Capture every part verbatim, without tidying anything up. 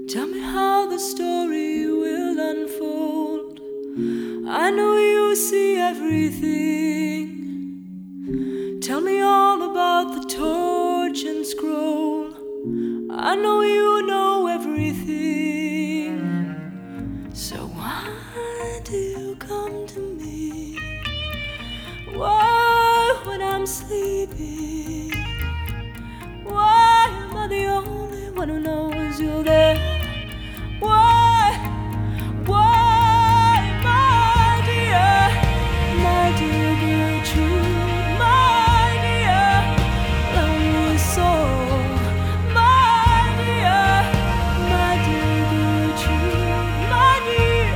Tell me how the story will unfold. I know you see everything. Tell me all about the torch and scroll. I know you know everything. So why do you come to me? Why, when I'm sleeping? Why am I the only one who knows you're there? Why, why, my dear, my dear Gertrude, my dear lonely soul, my dear, my dear Gertrude, my dear,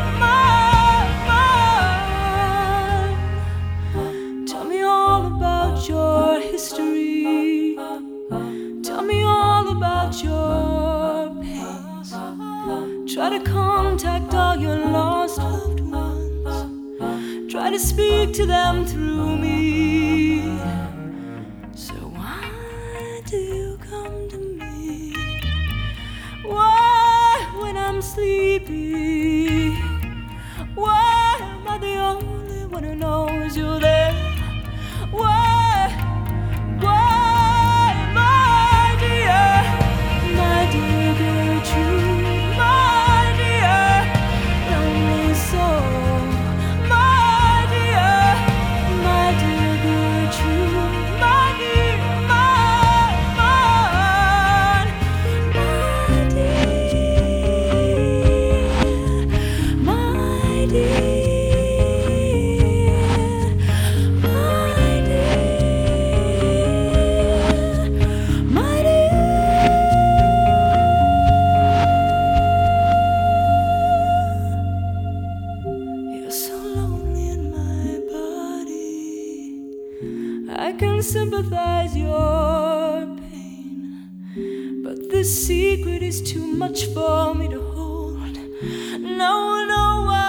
my, my. Tell me all about your history. Tell me all about your pains. Try to contact all your lost loved ones. Try to speak to them through me. So why do you come to me? Why, when I'm sleepy? Why am I the only one who knows you're there? Why? I can sympathize your pain, but this secret is too much for me to hold. No, no, I